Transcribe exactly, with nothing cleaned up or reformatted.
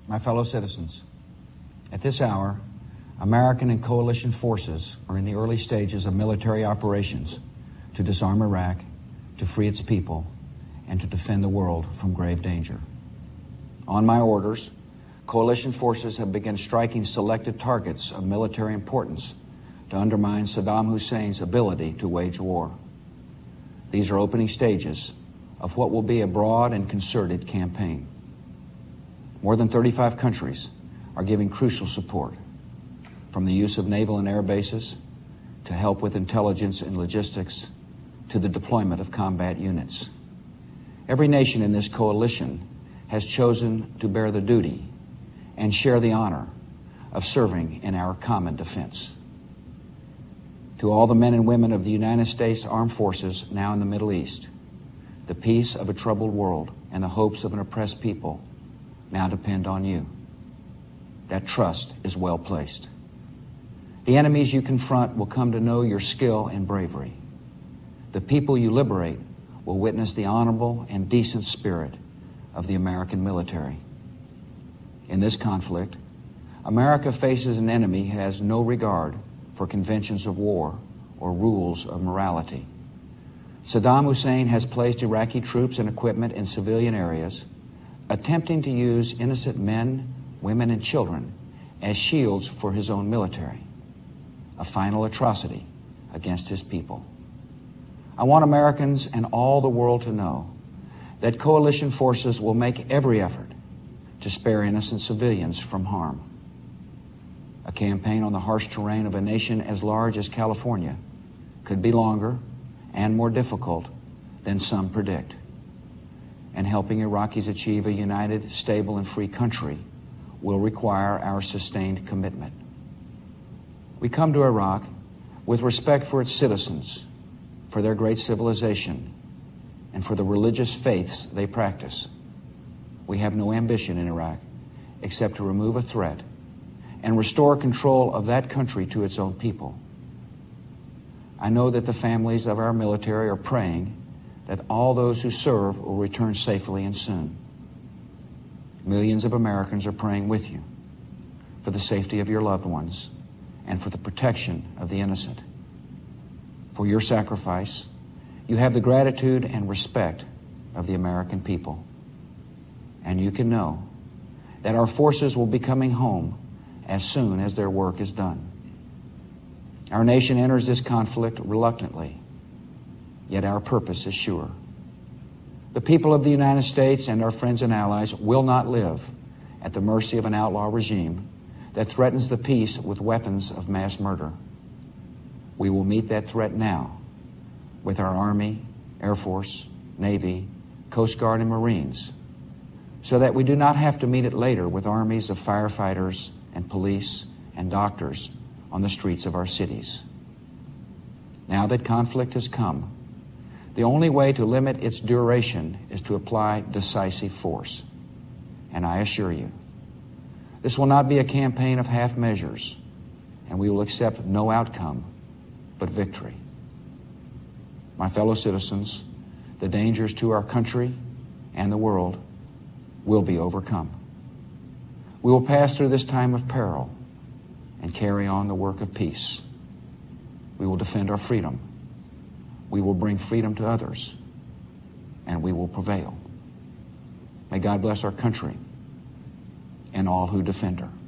My fellow citizens, at this hour, American and coalition forces are in the early stages of military operations to disarm Iraq, to free its people, and to defend the world from grave danger. On my orders, coalition forces have begun striking selected targets of military importance to undermine Saddam Hussein's ability to wage war. These are opening stages of what will be a broad and concerted campaign. More than thirty-five countries are giving crucial support, from the use of naval and air bases to help with intelligence and logistics to the deployment of combat units. Every nation in this coalition has chosen to bear the duty and share the honor of serving in our common defense. To all the men and women of the United States Armed Forces now in the Middle East, the peace of a troubled world and the hopes of an oppressed people now depend on you. That trust is well placed. The enemies you confront will come to know your skill and bravery. The people you liberate will witness the honorable and decent spirit of the American military. In this conflict, America faces an enemy who has no regard for conventions of war or rules of morality. Saddam Hussein has placed Iraqi troops and equipment in civilian areas, attempting to use innocent men, women, and children as shields for his own military, a final atrocity against his people. I want Americans and all the world to know that coalition forces will make every effort to spare innocent civilians from harm. A campaign on the harsh terrain of a nation as large as California could be longer and more difficult than some predict. And helping Iraqis achieve a united, stable, and free country will require our sustained commitment. We come to Iraq with respect for its citizens, for their great civilization, and for the religious faiths they practice. We have no ambition in Iraq except to remove a threat and restore control of that country to its own people. I know that the families of our military are praying that all those who serve will return safely and soon. Millions of Americans are praying with you for the safety of your loved ones and for the protection of the innocent. For your sacrifice, you have the gratitude and respect of the American people. And you can know that our forces will be coming home as soon as their work is done. Our nation enters this conflict reluctantly, yet our purpose is sure. The people of the United States and our friends and allies will not live at the mercy of an outlaw regime that threatens the peace with weapons of mass murder. We will meet that threat now with our Army, Air Force, Navy, Coast Guard, and Marines, so that we do not have to meet it later with armies of firefighters and police and doctors on the streets of our cities. Now that conflict has come, the only way to limit its duration is to apply decisive force. And I assure you, this will not be a campaign of half measures, and we will accept no outcome but victory. My fellow citizens, the dangers to our country and the world will be overcome. We will pass through this time of peril and carry on the work of peace. We will defend our freedom. We will bring freedom to others, and we will prevail. May God bless our country and all who defend her.